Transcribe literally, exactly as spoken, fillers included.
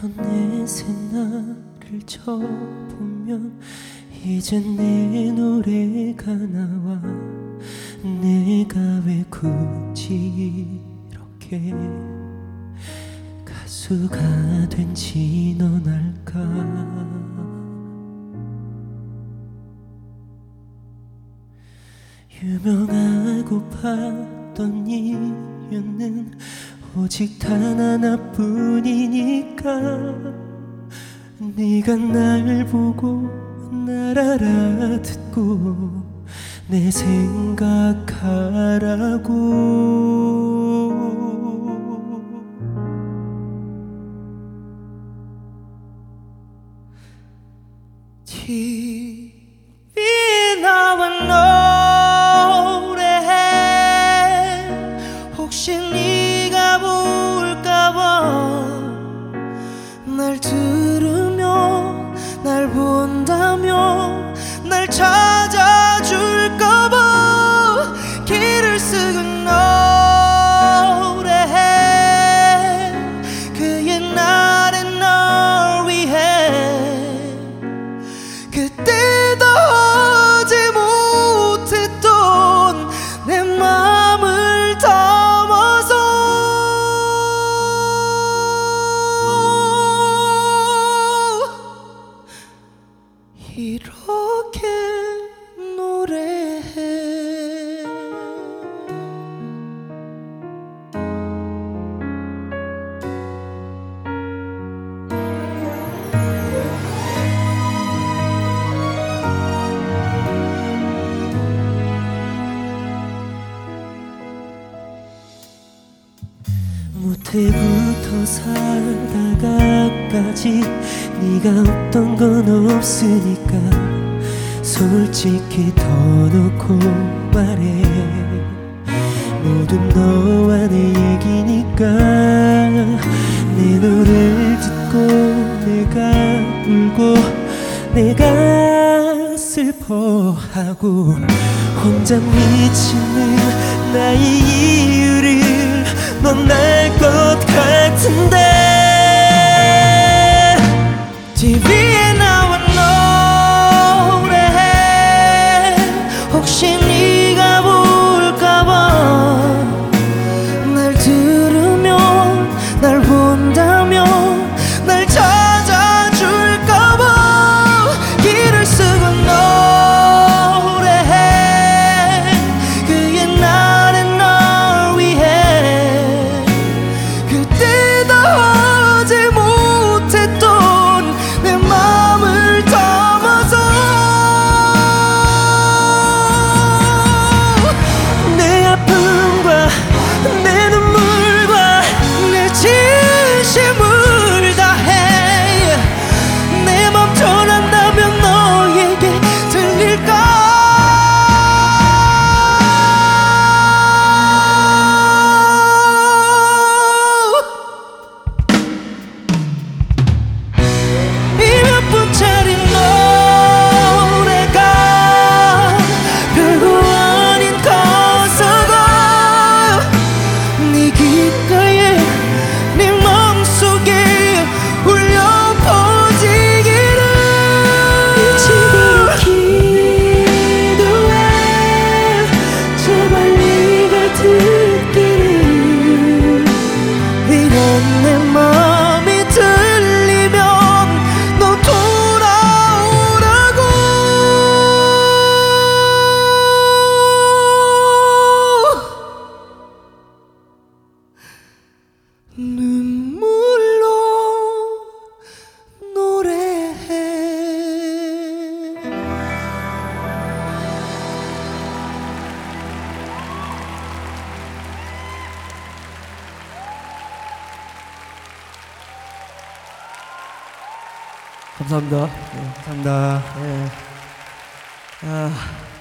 어느새 나를 쳐보면 이제 내 노래가 나와. 내가 왜 굳이 이렇게 가수가 된지 넌 알까? 유명하고 봤던 이유는 오직 단 하나뿐이니까. 네가 날 보고 날 알아듣고 내 생각하라고. 티비에 나와 노래해. 혹시 네가 볼까봐. 날 들으며 날 본다며 날 찾아줄까봐. 길을 쓰고 노래해. 그 옛날의 널 위해. 그때도 하지 못했던 내 맘을 담아서 이렇게 노래해. 모태부터 살다가까지 네가 없던 건 없으니까 솔직히 더 놓고 말해. 모든 너와 내 얘기니까. 내 노래를 듣고 내가 울고 내가 슬퍼하고 혼자 미치는 나의 이유를 넌 알 것 같은데. 티비에 나와 노래해. 혹시 네가 볼까봐. 날 들으며 날 본다며 날 찾아줄까봐. 길을 쓰고 노래해. 그 옛날의 널 위해. 그때도 하지 못했던 내 맘을 담아서. 내 아픔과 내 눈물과 내 진심을 다해. 내 맘 전한다면 너에게 들릴까? 이 몇 분짜리 노래가 별거 아닌 가사가 네 귓가에 네 맘속에 울려 퍼지기를. 지금 기도해. 제발 네가 듣기를. 이런 내 맘이 들리면 너 돌아오라고. 눈물로 노래해. 감사합니다. 네. 감사합니다. 네. 아.